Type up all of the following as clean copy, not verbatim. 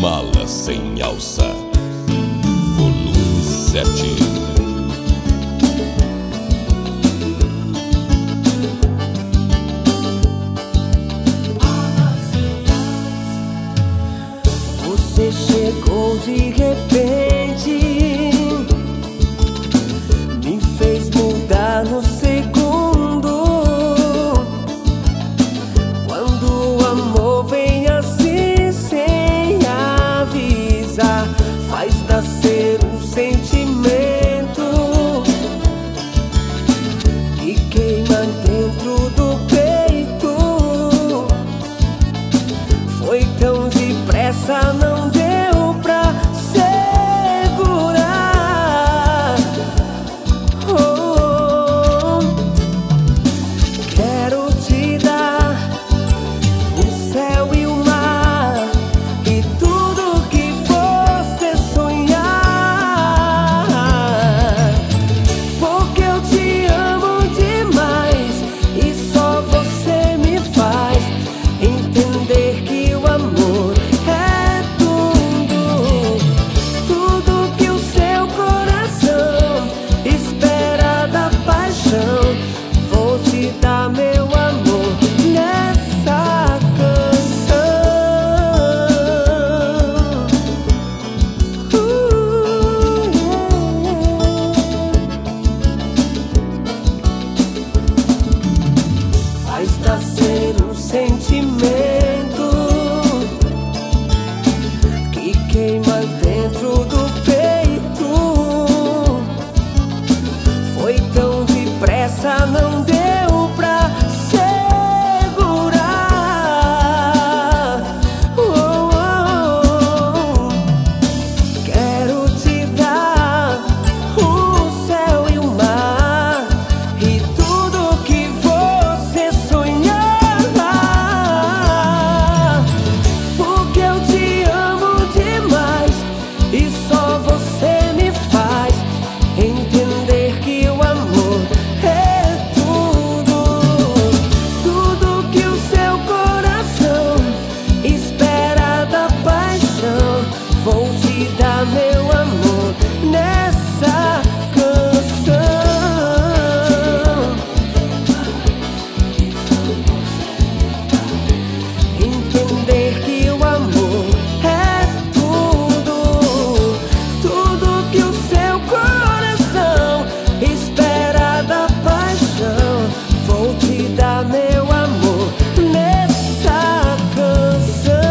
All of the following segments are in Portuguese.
Mala sem alça, volume 7. Você chegou de repente, me fez mudar no segundo. Quando o amor vem assim sem avisar, faz nascer um sentimento que queima dentro do peito. Foi tão depressa, não deu pra segurar. Oh, quero te dar o céu e o mar e tudo que você sonhar, porque eu te amo demais e só você me faz entender que o amor é tudo, tudo que o seu coração espera da paixão. Vou te dar meu amor nessa canção. Faz nascer um sentimento que queima dentro do peito. Foi tão depressa, não deu pra segurar. Oh, oh, oh. Quero te dar o céu e o mar e tudo que você sonhar, porque eu te amo demais e só você me faz entender que o amor é tudo, tudo que o seu coração espera da paixão. Vou te dar meu amor nessa canção. Entender que o amor é tudo, tudo que o seu coração espera da paixão. Vou te dar meu amor nessa canção.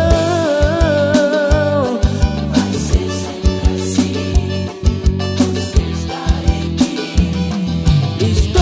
Vai ser sempre assim, você está em mim. Estou